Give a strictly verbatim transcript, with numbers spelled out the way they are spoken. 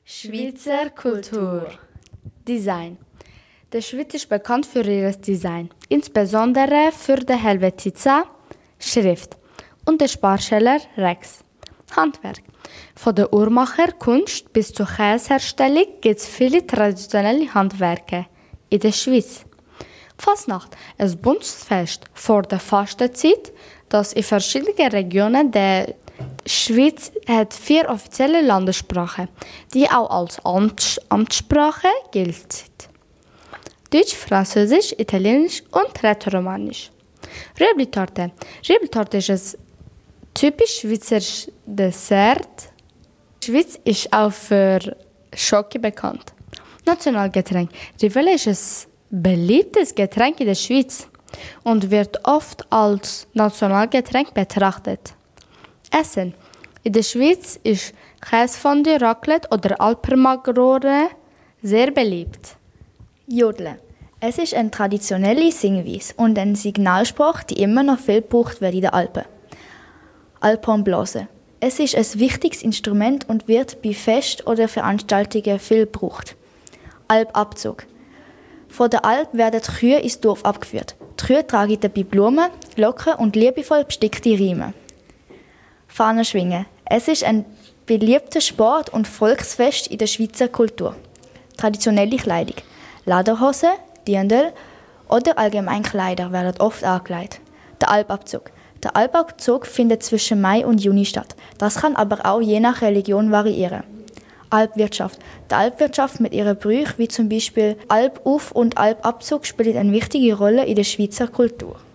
Schweizer Kultur. Design. Die Schweiz ist bekannt für ihr Design, insbesondere für die Helvetica Schrift und den Sparscheler Rex. Handwerk. Von der Uhrmacherkunst bis zur Käseherstellung gibt es viele traditionelle Handwerke in der Schweiz. Fasnacht, ein buntes Fest vor der Fastenzeit, das in verschiedenen Regionen der Schweiz hat vier offizielle Landessprachen, die auch als Amts- Amtssprache gelten. Deutsch, Französisch, Italienisch und Rätoromanisch. Rüebli-Torte. Rüebli-Torte ist ein typisch Schweizer Dessert. Die Schweiz ist auch für Schoki bekannt. Nationalgetränk. Rivelle ist ein beliebtes Getränk in der Schweiz und wird oft als Nationalgetränk betrachtet. Essen. In der Schweiz ist Käsefondue, Raclette oder Alpermagrone sehr beliebt. Jodeln. Es ist eine traditionelle Singweise und ein Signalspruch, die immer noch viel gebraucht wird in den Alpen. Alpenblasen. Es ist ein wichtiges Instrument und wird bei Fest- oder Veranstaltungen viel gebraucht. Alpabzug. Von der Alp werden die Kühe ins Dorf abgeführt. Die Kühe tragen dabei Blumen, Glocken und liebevoll bestickte Riemen. Fahnenschwingen. Es ist ein beliebter Sport und Volksfest in der Schweizer Kultur. Traditionelle Kleidung. Lederhosen, Dirndl oder Allgemeinkleider werden oft angelegt. Der Alpabzug. Der Alpabzug findet zwischen Mai und Juni statt. Das kann aber auch je nach Religion variieren. Alpwirtschaft. Die Alpwirtschaft mit ihren Brüchen wie zum Beispiel Alpauf- und Alpabzug spielt eine wichtige Rolle in der Schweizer Kultur.